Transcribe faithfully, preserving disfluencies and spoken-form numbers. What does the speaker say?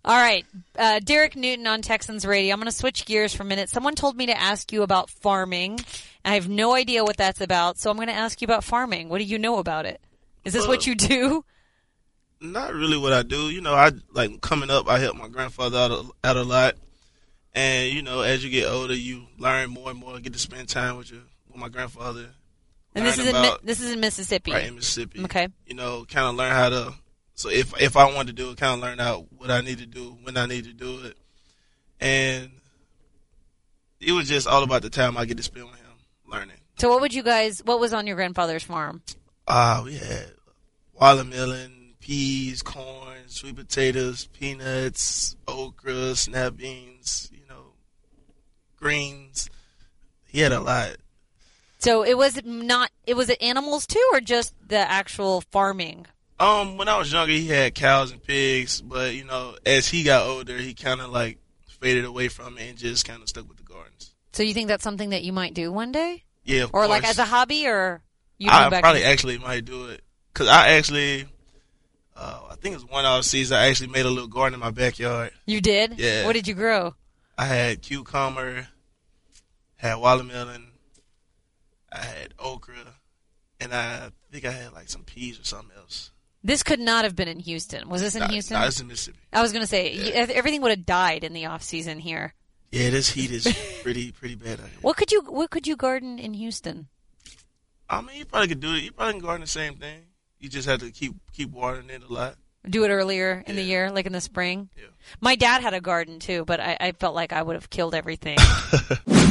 All right. Uh, Derek Newton on Texans Radio. I'm going to switch gears for a minute. Someone told me to ask you about farming. I have no idea what that's about, so I'm going to ask you about farming. What do you know about it? Is this uh, what you do? Not really what I do. You know, I like coming up, I helped my grandfather out a, out a lot. And, you know, as you get older, you learn more and more, get to spend time with your with my grandfather. And this is in about, this is in Mississippi. Right, in Mississippi. Okay. You know, kind of learn how to, so if if I wanted to do it, kind of learn out what I need to do, when I need to do it. And it was just all about the time I get to spend with him, learning. So what would you guys, what was on your grandfather's farm? Uh, we had watermelon, peas, corn, sweet potatoes, peanuts, okra, snap beans, you know, greens. He had a lot. So it was not, it was it animals too, or just the actual farming? Um, when I was younger, he had cows and pigs, but, you know, as he got older, he kind of, like, faded away from it and just kind of stuck with the gardens. So you think that's something that you might do one day? Yeah, of Or, course. like, as a hobby, or you I back probably in- actually might do it. Because I actually, uh, I think it was one off season, I actually made a little garden in my backyard. You did? Yeah. What did you grow? I had cucumber, had watermelon, I had okra, and I think I had, like, some peas or something else. This could not have been in Houston. Was this in nah, Houston? No, nah, it's in Mississippi. I was going to say, yeah. everything would have died in the off season here. Yeah, this heat is pretty pretty bad out here. What could you What could you garden in Houston? I mean, you probably could do it. You probably can garden the same thing. You just have to keep keep watering it a lot. Do it earlier in yeah. the year, like in the spring? Yeah. My dad had a garden, too, but I, I felt like I would have killed everything.